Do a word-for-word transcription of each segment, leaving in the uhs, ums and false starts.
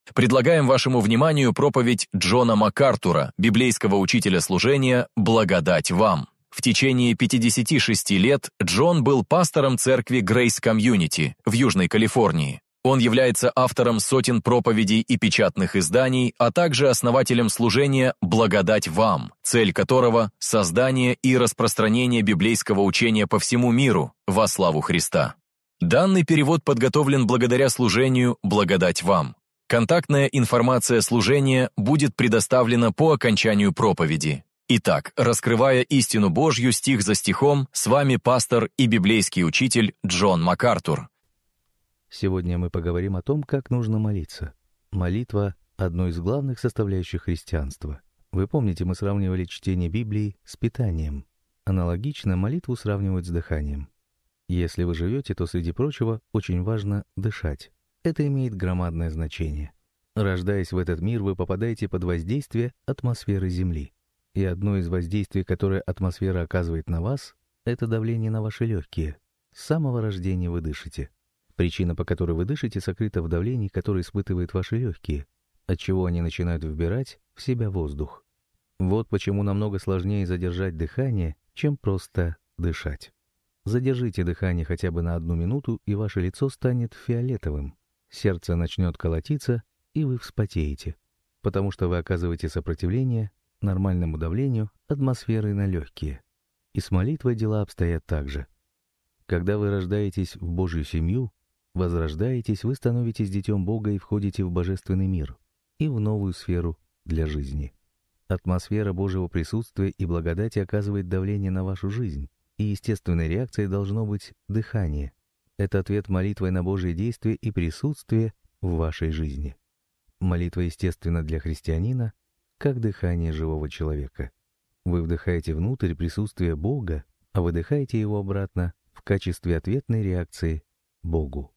Предлагаем вашему вниманию проповедь Джона МакАртура, библейского учителя служения «Благодать вам». В течение пятидесяти шести лет Джон был пастором церкви Grace Community в Южной Калифорнии. Он является автором сотен проповедей и печатных изданий, а также основателем служения «Благодать вам», цель которого – создание и распространение библейского учения по всему миру во славу Христа. Данный перевод подготовлен благодаря служению «Благодать вам». Контактная информация служения будет предоставлена по окончанию проповеди. Итак, раскрывая истину Божью стих за стихом, с вами пастор и библейский учитель Джон МакАртур. Сегодня мы поговорим о том, как нужно молиться. Молитва – одно из главных составляющих христианства. Вы помните, мы сравнивали чтение Библии с питанием. Аналогично молитву сравнивают с дыханием. Если вы живете, то, среди прочего, очень важно дышать. Это имеет громадное значение. Рождаясь в этот мир, вы попадаете под воздействие атмосферы Земли. И одно из воздействий, которое атмосфера оказывает на вас, это давление на ваши легкие. С самого рождения вы дышите. Причина, по которой вы дышите, сокрыта в давлении, которое испытывают ваши легкие, отчего они начинают вбирать в себя воздух. Вот почему намного сложнее задержать дыхание, чем просто дышать. Задержите дыхание хотя бы на одну минуту, и ваше лицо станет фиолетовым. Сердце начнет колотиться, и вы вспотеете, потому что вы оказываете сопротивление нормальному давлению атмосферы на легкие. И с молитвой дела обстоят так же. Когда вы рождаетесь в Божью семью, возрождаетесь, вы становитесь детем Бога и входите в божественный мир и в новую сферу для жизни. Атмосфера Божьего присутствия и благодати оказывает давление на вашу жизнь, и естественной реакцией должно быть дыхание. Это ответ молитвой на Божие действие и присутствие в вашей жизни. Молитва естественна для христианина, как дыхание живого человека. Вы вдыхаете внутрь присутствие Бога, а выдыхаете его обратно в качестве ответной реакции Богу.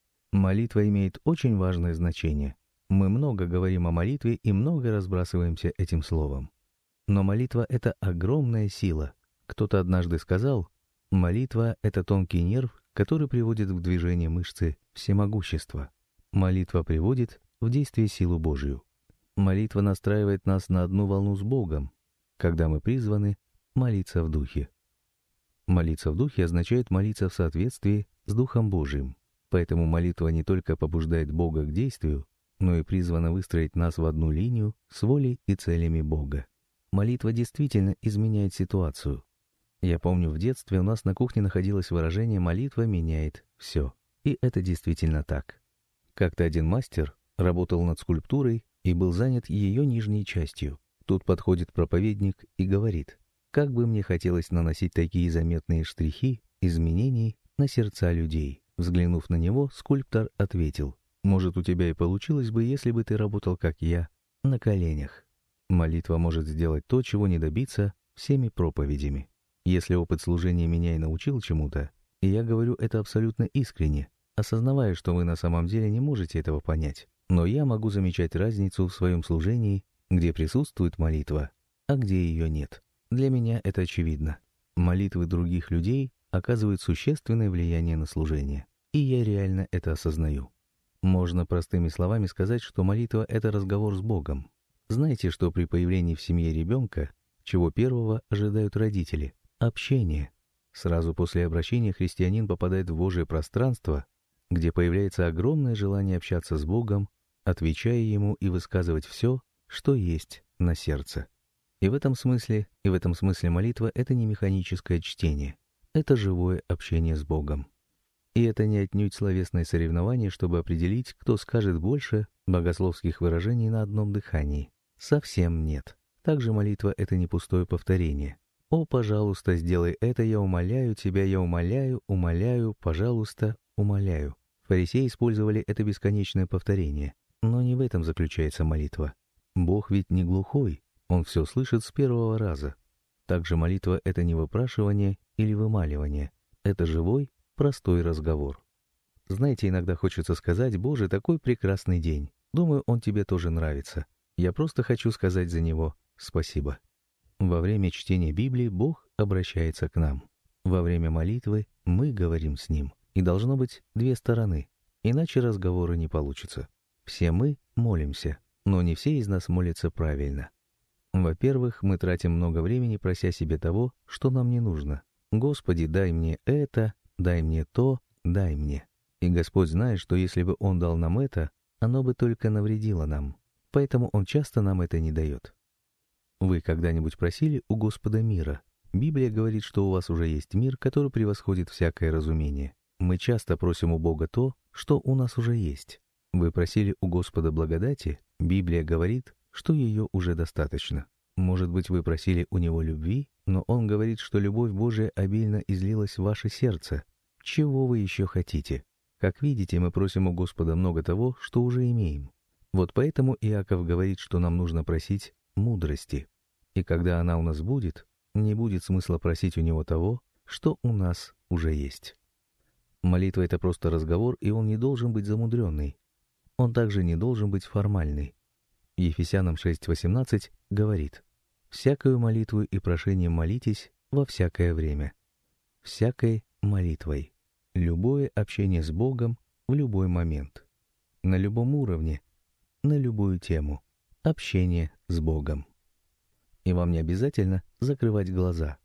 Молитва имеет очень важное значение. Мы много говорим о молитве и много разбрасываемся этим словом. Но молитва — это огромная сила. Кто-то однажды сказал, молитва — это тонкий нерв, который приводит в движение мышцы всемогущества. Молитва приводит в действие силу Божью. Молитва настраивает нас на одну волну с Богом, когда мы призваны молиться в Духе. Молиться в Духе означает молиться в соответствии с Духом Божиим. Поэтому молитва не только побуждает Бога к действию, но и призвана выстроить нас в одну линию с волей и целями Бога. Молитва действительно изменяет ситуацию. Я помню, в детстве у нас на кухне находилось выражение «молитва меняет все». И это действительно так. Как-то один мастер работал над скульптурой и был занят ее нижней частью. Тут подходит проповедник и говорит: «Как бы мне хотелось наносить такие заметные штрихи изменений на сердца людей». Взглянув на него, скульптор ответил: «Может, у тебя и получилось бы, если бы ты работал, как я, на коленях». Молитва может сделать то, чего не добиться всеми проповедями. Если опыт служения меня и научил чему-то, и я говорю это абсолютно искренне, осознавая, что вы на самом деле не можете этого понять, но я могу замечать разницу в своем служении, где присутствует молитва, а где ее нет. Для меня это очевидно. Молитвы других людей оказывают существенное влияние на служение, и я реально это осознаю. Можно простыми словами сказать, что молитва — это разговор с Богом. Знаете, что при появлении в семье ребенка, чего первого ожидают родители? Общение. Сразу после обращения христианин попадает в Божие пространство, где появляется огромное желание общаться с Богом, отвечая Ему и высказывать все, что есть на сердце. И в этом смысле, и в этом смысле молитва — это не механическое чтение, это живое общение с Богом. И это не отнюдь словесное соревнование, чтобы определить, кто скажет больше богословских выражений на одном дыхании. Совсем нет. Также молитва — это не пустое повторение. «О, пожалуйста, сделай это, я умоляю тебя, я умоляю, умоляю, пожалуйста, умоляю». Фарисеи использовали это бесконечное повторение, но не в этом заключается молитва. Бог ведь не глухой, Он все слышит с первого раза. Также молитва — это не выпрашивание или вымаливание, это живой, простой разговор. Знаете, иногда хочется сказать: «Боже, такой прекрасный день. Думаю, он тебе тоже нравится. Я просто хочу сказать за него спасибо». Во время чтения Библии Бог обращается к нам. Во время молитвы мы говорим с Ним. И должно быть две стороны, иначе разговора не получится. Все мы молимся, но не все из нас молятся правильно. Во-первых, мы тратим много времени, прося себе того, что нам не нужно. «Господи, дай мне это, дай мне то, дай мне». И Господь знает, что если бы Он дал нам это, оно бы только навредило нам. Поэтому Он часто нам это не дает. Вы когда-нибудь просили у Господа мира? Библия говорит, что у вас уже есть мир, который превосходит всякое разумение. Мы часто просим у Бога то, что у нас уже есть. Вы просили у Господа благодати? Библия говорит, что ее уже достаточно. Может быть, вы просили у Него любви, но Он говорит, что любовь Божия обильно излилась в ваше сердце. Чего вы еще хотите? Как видите, мы просим у Господа много того, что уже имеем. Вот поэтому Иаков говорит, что нам нужно просить мудрости. И когда она у нас будет, не будет смысла просить у Него того, что у нас уже есть. Молитва — это просто разговор, и он не должен быть замудренный. Он также не должен быть формальный. Ефесянам шесть восемнадцать говорит: «Всякою молитвою и прошением молитесь во всякое время». Всякой молитвой. Любое общение с Богом в любой момент. На любом уровне, на любую тему. Общение с Богом. И вам не обязательно закрывать глаза.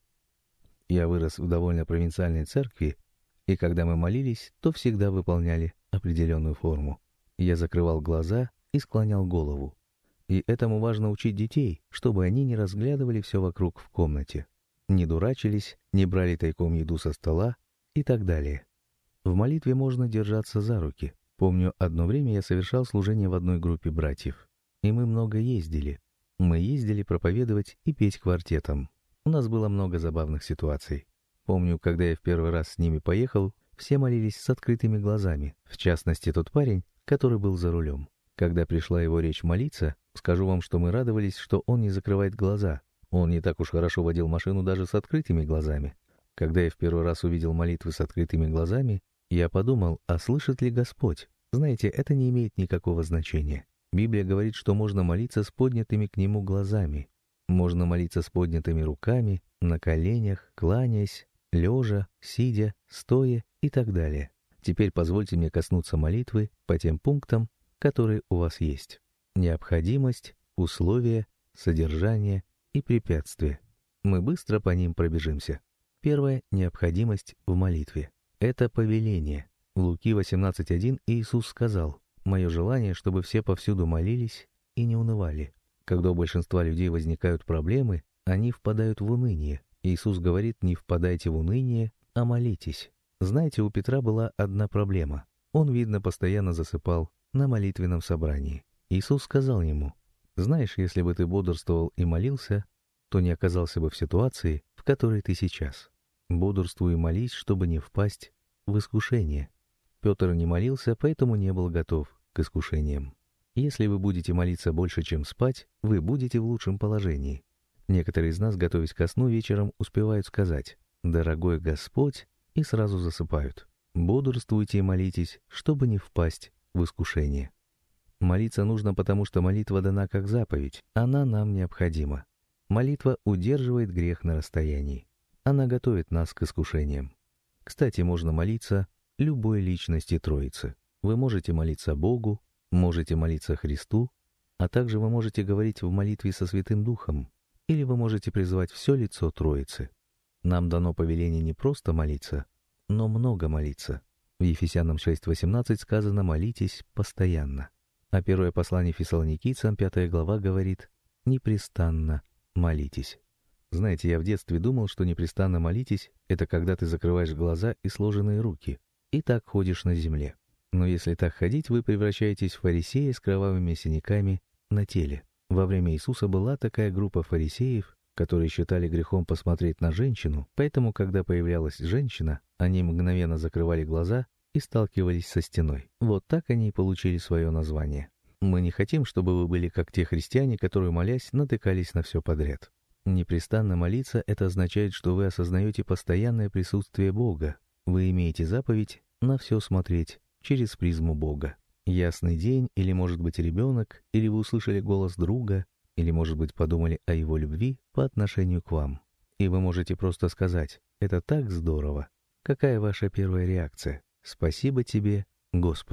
Я вырос в довольно провинциальной церкви, и когда мы молились, то всегда выполняли определенную форму. Я закрывал глаза и склонял голову. И этому важно учить детей, чтобы они не разглядывали все вокруг в комнате, не дурачились, не брали тайком еду со стола и так далее. В молитве можно держаться за руки. Помню, одно время я совершал служение в одной группе братьев, и мы много ездили. Мы ездили проповедовать и петь квартетом. У нас было много забавных ситуаций. Помню, когда я в первый раз с ними поехал, все молились с открытыми глазами, в частности, тот парень, который был за рулем. Когда пришла его речь молиться, скажу вам, что мы радовались, что он не закрывает глаза. Он не так уж хорошо водил машину даже с открытыми глазами. Когда я в первый раз увидел молитвы с открытыми глазами, я подумал, а слышит ли Господь? Знаете, это не имеет никакого значения. Библия говорит, что можно молиться с поднятыми к Нему глазами. Можно молиться с поднятыми руками, на коленях, кланяясь, лежа, сидя, стоя и так далее. Теперь позвольте мне коснуться молитвы по тем пунктам, которые у вас есть. Необходимость, условия, содержание и препятствия. Мы быстро по ним пробежимся. Первая необходимость в молитве. Это повеление. В Луки восемнадцать один Иисус сказал: «Мое желание, чтобы все повсюду молились и не унывали». Когда у большинства людей возникают проблемы, они впадают в уныние. Иисус говорит: не впадайте в уныние, а молитесь. Знаете, у Петра была одна проблема. Он, видно, постоянно засыпал на молитвенном собрании. Иисус сказал ему: «Знаешь, если бы ты бодрствовал и молился, то не оказался бы в ситуации, в которой ты сейчас. Бодрствуй и молись, чтобы не впасть в искушение». Петр не молился, поэтому не был готов к искушениям. Если вы будете молиться больше, чем спать, вы будете в лучшем положении. Некоторые из нас, готовясь ко сну, вечером успевают сказать: «Дорогой Господь», и сразу засыпают. Бодрствуйте и молитесь, чтобы не впасть в искушение. Молиться нужно, потому что молитва дана как заповедь. Она нам необходима. Молитва удерживает грех на расстоянии. Она готовит нас к искушениям. Кстати, можно молиться любой личности Троицы. Вы можете молиться Богу, можете молиться Христу, а также вы можете говорить в молитве со Святым Духом, или вы можете призвать все лицо Троицы. Нам дано повеление не просто молиться, но много молиться. В Ефесянам шесть восемнадцать сказано: «Молитесь постоянно». А первое послание Фессалоникийцам, пятая глава, говорит: «Непрестанно молитесь». Знаете, я в детстве думал, что непрестанно молитесь — это когда ты закрываешь глаза и сложенные руки, и так ходишь на земле. Но если так ходить, вы превращаетесь в фарисея с кровавыми синяками на теле. Во время Иисуса была такая группа фарисеев, которые считали грехом посмотреть на женщину, поэтому, когда появлялась женщина, они мгновенно закрывали глаза и сталкивались со стеной. Вот так они и получили свое название. Мы не хотим, чтобы вы были как те христиане, которые, молясь, натыкались на все подряд. Непрестанно молиться — это означает, что вы осознаете постоянное присутствие Бога. Вы имеете заповедь на все смотреть через призму Бога. Ясный день, или, может быть, ребенок, или вы услышали голос друга, или, может быть, подумали о его любви по отношению к вам. И вы можете просто сказать: «Это так здорово». Какая ваша первая реакция? «Спасибо тебе, Господи».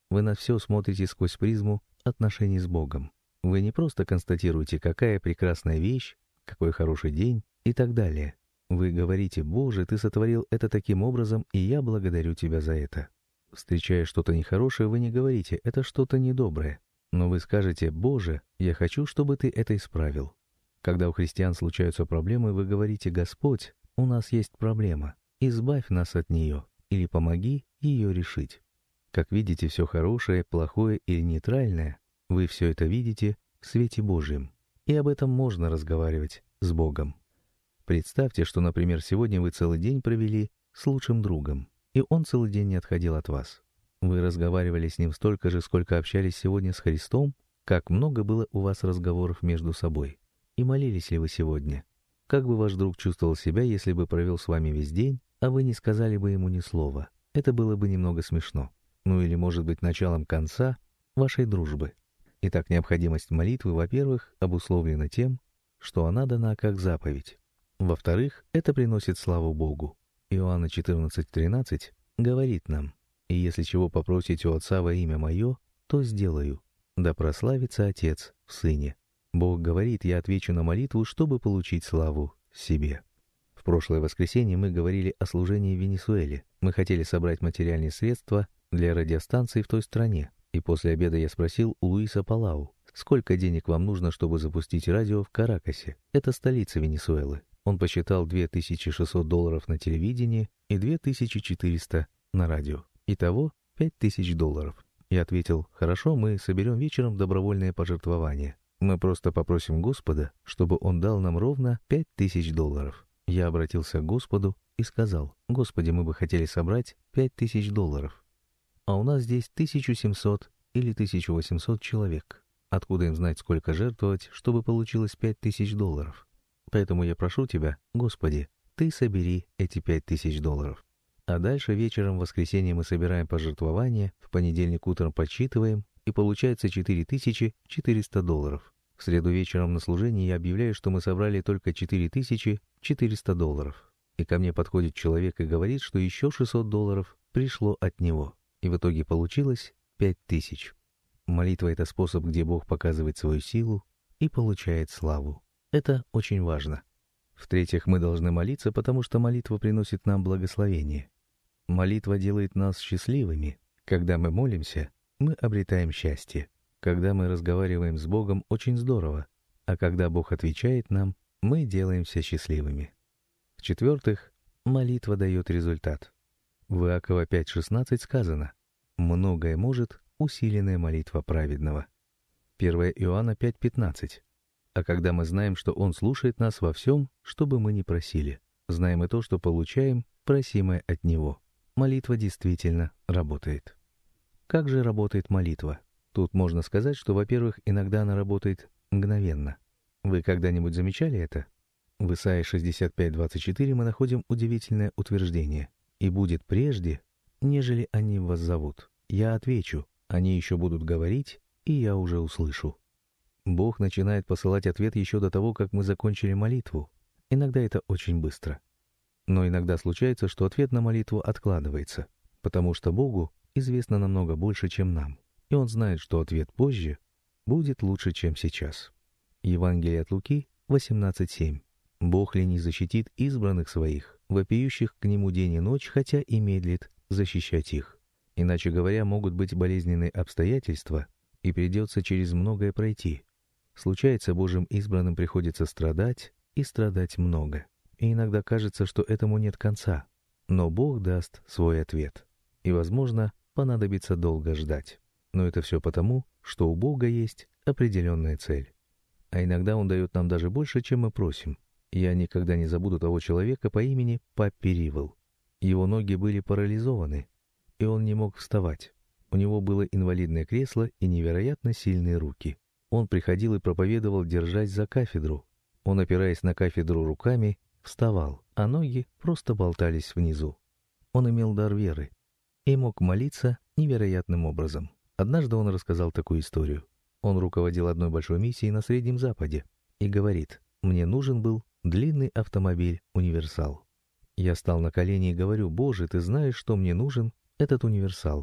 Вы на все смотрите сквозь призму отношений с Богом. Вы не просто констатируете, какая прекрасная вещь, какой хороший день и так далее. Вы говорите: «Боже, Ты сотворил это таким образом, и я благодарю Тебя за это». Встречая что-то нехорошее, вы не говорите: «Это что-то недоброе». Но вы скажете: «Боже, я хочу, чтобы Ты это исправил». Когда у христиан случаются проблемы, вы говорите: «Господь, у нас есть проблема. Избавь нас от нее или помоги ее решить». Как видите, все хорошее, плохое или нейтральное, вы все это видите в свете Божьем. И об этом можно разговаривать с Богом. Представьте, что, например, сегодня вы целый день провели с лучшим другом, и он целый день не отходил от вас. Вы разговаривали с ним столько же, сколько общались сегодня с Христом, как много было у вас разговоров между собой. И молились ли вы сегодня? Как бы ваш друг чувствовал себя, если бы провел с вами весь день, а вы не сказали бы ему ни слова? Это было бы немного смешно. Ну или, может быть, началом конца вашей дружбы. Итак, необходимость молитвы, во-первых, обусловлена тем, что она дана как заповедь. Во-вторых, это приносит славу Богу. Иоанна четырнадцать тринадцать говорит нам: «И если чего попросите у Отца во имя Мое, то сделаю, да прославится Отец в Сыне». Бог говорит: «Я отвечу на молитву, чтобы получить славу себе». В прошлое воскресенье мы говорили о служении в Венесуэле. Мы хотели собрать материальные средства для радиостанции в той стране. И после обеда я спросил у Луиса Палау: «Сколько денег вам нужно, чтобы запустить радио в Каракасе? Это столица Венесуэлы». Он посчитал две тысячи шестьсот долларов на телевидении и две тысячи четыреста на радио. Итого пять тысяч долларов. Я ответил: «Хорошо, мы соберем вечером добровольное пожертвование. Мы просто попросим Господа, чтобы Он дал нам ровно пять тысяч долларов». Я обратился к Господу и сказал: «Господи, мы бы хотели собрать пять тысяч долларов. А у нас здесь тысяча семьсот или тысяча восемьсот человек. Откуда им знать, сколько жертвовать, чтобы получилось пять тысяч долларов? Поэтому я прошу Тебя, Господи, Ты собери эти пять тысяч долларов». А дальше вечером в воскресенье мы собираем пожертвования, в понедельник утром подсчитываем, и получается четыре тысячи четыреста долларов. В среду вечером на служении я объявляю, что мы собрали только четыре тысячи четыреста долларов. И ко мне подходит человек и говорит, что еще шестьсот долларов пришло от него. И в итоге получилось пять тысяч. Молитва — это способ, где Бог показывает свою силу и получает славу. Это очень важно. В-третьих, мы должны молиться, потому что молитва приносит нам благословение. Молитва делает нас счастливыми. Когда мы молимся, мы обретаем счастье. Когда мы разговариваем с Богом, очень здорово. А когда Бог отвечает нам, мы делаемся счастливыми. В-четвертых, молитва дает результат. В Иакова пять шестнадцать сказано: «Многое может усиленная молитва праведного». первое Иоанна пять пятнадцать. А когда мы знаем, что Он слушает нас во всем, что бы мы ни просили, знаем и то, что получаем, просимое от Него. Молитва действительно работает. Как же работает молитва? Тут можно сказать, что, во-первых, иногда она работает мгновенно. Вы когда-нибудь замечали это? В Исайя шестьдесят пять двадцать четыре мы находим удивительное утверждение: «И будет прежде, нежели они вас зовут. Я отвечу, они еще будут говорить, и я уже услышу». Бог начинает посылать ответ еще до того, как мы закончили молитву. Иногда это очень быстро. Но иногда случается, что ответ на молитву откладывается, потому что Богу известно намного больше, чем нам, и Он знает, что ответ позже будет лучше, чем сейчас. Евангелие от Луки восемнадцать семь. «Бог ли не защитит избранных Своих, вопиющих к Нему день и ночь, хотя и медлит защищать их?» Иначе говоря, могут быть болезненные обстоятельства, и придется через многое пройти. Случается, Божьим избранным приходится страдать, и страдать много. И иногда кажется, что этому нет конца. Но Бог даст свой ответ. И, возможно, понадобится долго ждать. Но это все потому, что у Бога есть определенная цель. А иногда Он дает нам даже больше, чем мы просим. Я никогда не забуду того человека по имени Паппи Ривел. Его ноги были парализованы, и он не мог вставать. У него было инвалидное кресло и невероятно сильные руки. Он приходил и проповедовал, держась за кафедру. Он, опираясь на кафедру руками, вставал, а ноги просто болтались внизу. Он имел дар веры и мог молиться невероятным образом. Однажды он рассказал такую историю. Он руководил одной большой миссией на Среднем Западе и говорит: «Мне нужен был длинный автомобиль «Универсал». Я стал на колени и говорю: «Боже, Ты знаешь, что мне нужен этот «Универсал».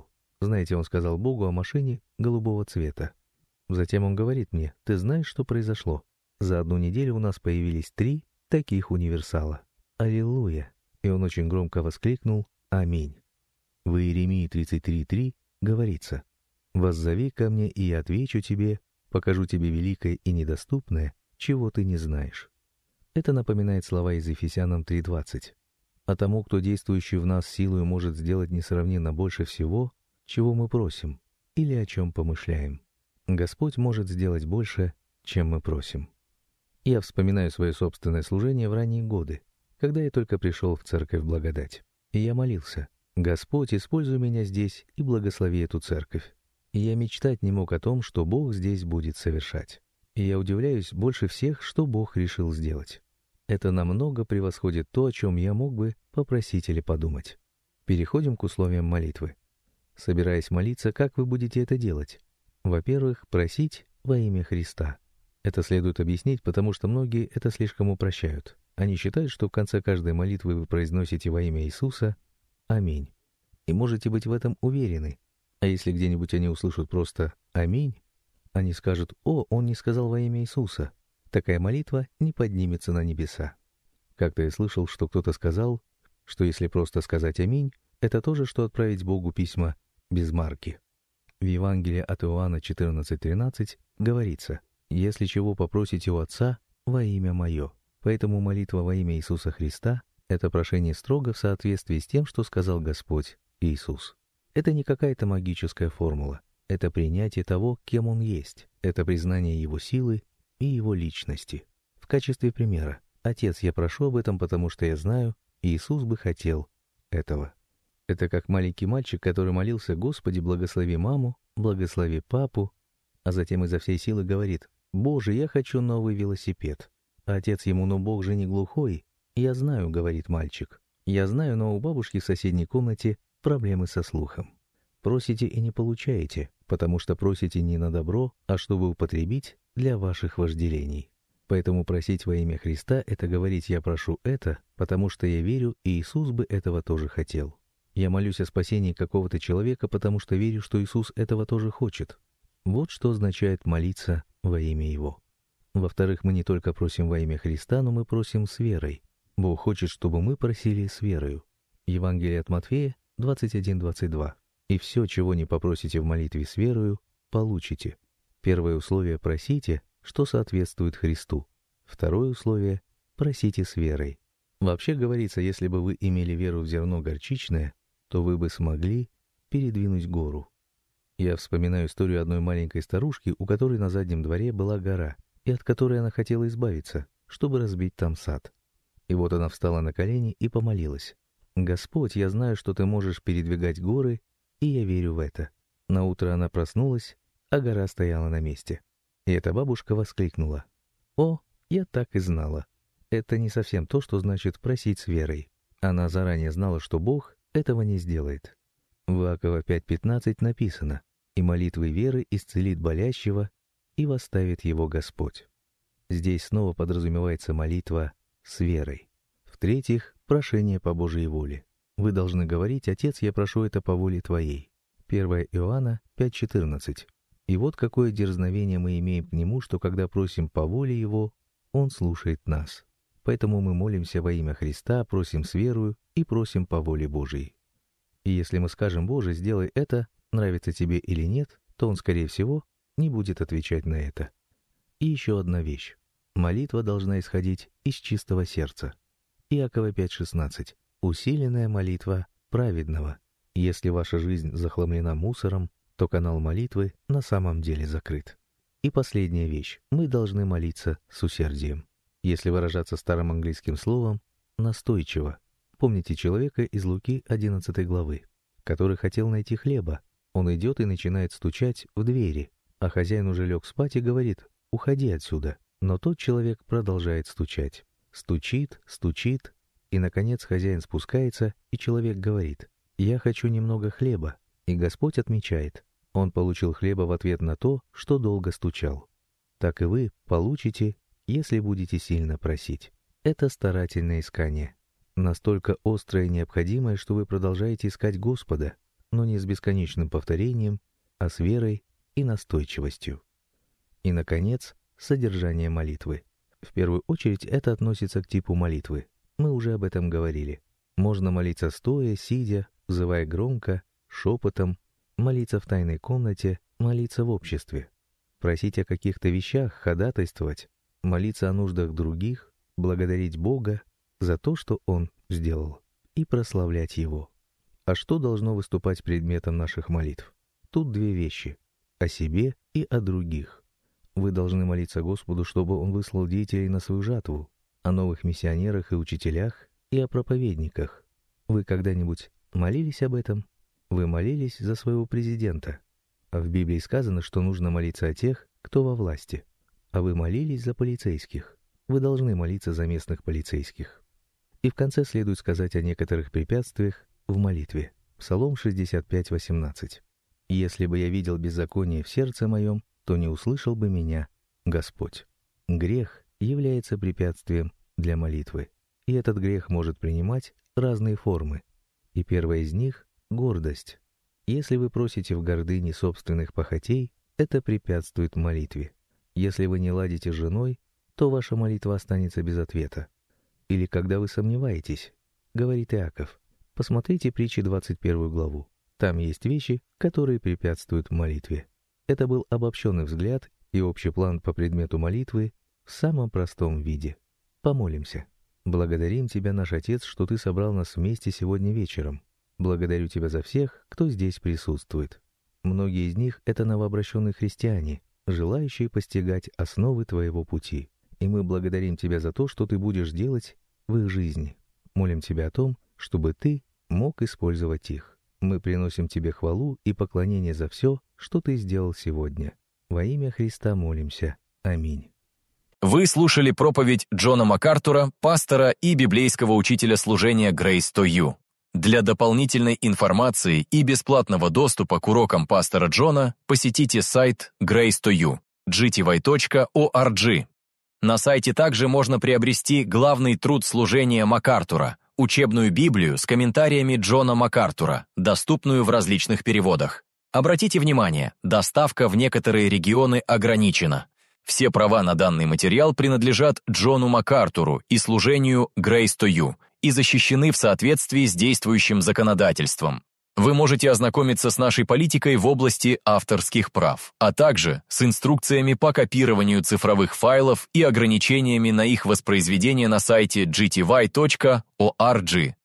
Знаете, он сказал Богу о машине голубого цвета. Затем он говорит мне: ты знаешь, что произошло? За одну неделю у нас появились три таких универсала. Аллилуйя! И он очень громко воскликнул: аминь. В Иеремии тридцать три три говорится: «Воззови ко мне, и я отвечу тебе, покажу тебе великое и недоступное, чего ты не знаешь». Это напоминает слова из Ефесянам три двадцать. «А тому, кто действующий в нас силою может сделать несравненно больше всего, чего мы просим или о чем помышляем». Господь может сделать больше, чем мы просим. Я вспоминаю свое собственное служение в ранние годы, когда я только пришел в церковь Благодать. И я молился: «Господь, используй меня здесь и благослови эту церковь». И я мечтать не мог о том, что Бог здесь будет совершать. И я удивляюсь больше всех, что Бог решил сделать. Это намного превосходит то, о чем я мог бы попросить или подумать. Переходим к условиям молитвы. Собираясь молиться, как вы будете это делать? Во-первых, просить во имя Христа. Это следует объяснить, потому что многие это слишком упрощают. Они считают, что в конце каждой молитвы вы произносите во имя Иисуса «Аминь». И можете быть в этом уверены. А если где-нибудь они услышат просто «Аминь», они скажут: «О, он не сказал во имя Иисуса». Такая молитва не поднимется на небеса. Как-то я слышал, что кто-то сказал, что если просто сказать «Аминь», это то же, что отправить Богу письма без марки. В Евангелии от Иоанна четырнадцать тринадцать говорится: «Если чего попросите у Отца во имя Мое». Поэтому молитва во имя Иисуса Христа — это прошение строго в соответствии с тем, что сказал Господь Иисус. Это не какая-то магическая формула. Это принятие того, кем Он есть. Это признание Его силы и Его личности. В качестве примера: «Отец, я прошу об этом, потому что я знаю, Иисус бы хотел этого». Это как маленький мальчик, который молился: «Господи, благослови маму, благослови папу», а затем изо всей силы говорит: «Боже, я хочу новый велосипед». А отец ему: «Но Бог же не глухой». «Я знаю», — говорит мальчик. «Я знаю, но у бабушки в соседней комнате проблемы со слухом». Просите и не получаете, потому что просите не на добро, а чтобы употребить для ваших вожделений. Поэтому просить во имя Христа — это говорить: «Я прошу это, потому что я верю, и Иисус бы этого тоже хотел». Я молюсь о спасении какого-то человека, потому что верю, что Иисус этого тоже хочет. Вот что означает молиться во имя Его. Во-вторых, мы не только просим во имя Христа, но мы просим с верой. Бог хочет, чтобы мы просили с верою. Евангелие от Матфея двадцать один двадцать два. «И все, чего не попросите в молитве с верою, получите». Первое условие — просите, что соответствует Христу. Второе условие — просите с верой. Вообще говорится, если бы вы имели веру в зерно горчичное, то вы бы смогли передвинуть гору. Я вспоминаю историю одной маленькой старушки, у которой на заднем дворе была гора, и от которой она хотела избавиться, чтобы разбить там сад. И вот она встала на колени и помолилась: «Господь, я знаю, что Ты можешь передвигать горы, и я верю в это». Наутро она проснулась, а гора стояла на месте. И эта бабушка воскликнула: «О, я так и знала». Это не совсем то, что значит просить с верой. Она заранее знала, что Бог этого не сделает. В Иакова пять пятнадцать написано: «И молитвой веры исцелит болящего, и восставит его Господь». Здесь снова подразумевается молитва с верой. В-третьих, прошение по Божьей воле. Вы должны говорить: «Отец, я прошу это по воле Твоей». первое Иоанна пять четырнадцать. И вот какое дерзновение мы имеем к Нему, что когда просим по воле Его, Он слушает нас. Поэтому мы молимся во имя Христа, просим с верою и просим по воле Божьей. И если мы скажем: «Боже, сделай это, нравится Тебе или нет», то Он, скорее всего, не будет отвечать на это. И еще одна вещь. Молитва должна исходить из чистого сердца. Иакова пять шестнадцать. Усиленная молитва праведного. Если ваша жизнь захламлена мусором, то канал молитвы на самом деле закрыт. И последняя вещь. Мы должны молиться с усердием. Если выражаться старым английским словом, настойчиво. Помните человека из Луки одиннадцатой главы, который хотел найти хлеба. Он идет и начинает стучать в двери, а хозяин уже лег спать и говорит: «Уходи отсюда». Но тот человек продолжает стучать. Стучит, стучит, и, наконец, хозяин спускается, и человек говорит: «Я хочу немного хлеба». И Господь отмечает: он получил хлеба в ответ на то, что долго стучал. Так и вы получите, если будете сильно просить. Это старательное искание. Настолько острое и необходимое, что вы продолжаете искать Господа. но не с бесконечным повторением, а с верой и настойчивостью. И, наконец, содержание молитвы. В первую очередь это относится к типу молитвы. Мы уже об этом говорили. Можно молиться стоя, сидя, взывая громко, шепотом, молиться в тайной комнате, молиться в обществе. Просить о каких-то вещах, ходатайствовать, молиться о нуждах других, благодарить Бога за то, что Он сделал, и прославлять Его. А что должно выступать предметом наших молитв? Тут две вещи – о себе и о других. Вы должны молиться Господу, чтобы Он выслал деятелей на свою жатву, о новых миссионерах и учителях, и о проповедниках. Вы когда-нибудь молились об этом? Вы молились за своего президента. А в Библии сказано, что нужно молиться о тех, кто во власти. А вы молились за полицейских. Вы должны молиться за местных полицейских. И в конце следует сказать о некоторых препятствиях в молитве. Псалом шестьдесят пять, восемнадцать. «Если бы я видел беззаконие в сердце моем, то не услышал бы меня Господь». Грех является препятствием для молитвы. И этот грех может принимать разные формы. И первая из них — гордость. Если вы просите в гордыне собственных похотей, это препятствует молитве. Если вы не ладите с женой, то ваша молитва останется без ответа. Или когда вы сомневаетесь, говорит Иаков, посмотрите притчи двадцать первую главу. Там есть вещи, которые препятствуют молитве. Это был обобщенный взгляд и общий план по предмету молитвы в самом простом виде. Помолимся. Благодарим Тебя, наш Отец, что Ты собрал нас вместе сегодня вечером. Благодарю Тебя за всех, кто здесь присутствует. Многие из них — это новообращенные христиане, желающие постигать основы Твоего пути. И мы благодарим Тебя за то, что Ты будешь делать в их жизни. Молим Тебя о том, чтобы Ты мог использовать их. Мы приносим Тебе хвалу и поклонение за все, что Ты сделал сегодня. Во имя Христа молимся. Аминь. Вы слушали проповедь Джона МакАртура, пастора и библейского учителя служения Grace to You. Для дополнительной информации и бесплатного доступа к урокам пастора Джона посетите сайт Grace to You, джи ти вай точка орг. На сайте также можно приобрести главный труд служения МакАртура, учебную Библию с комментариями Джона МакАртура, доступную в различных переводах. Обратите внимание, доставка в некоторые регионы ограничена. Все права на данный материал принадлежат Джону МакАртуру и служению Grace to You и защищены в соответствии с действующим законодательством. Вы можете ознакомиться с нашей политикой в области авторских прав, а также с инструкциями по копированию цифровых файлов и ограничениями на их воспроизведение на сайте джи ти вай точка орг.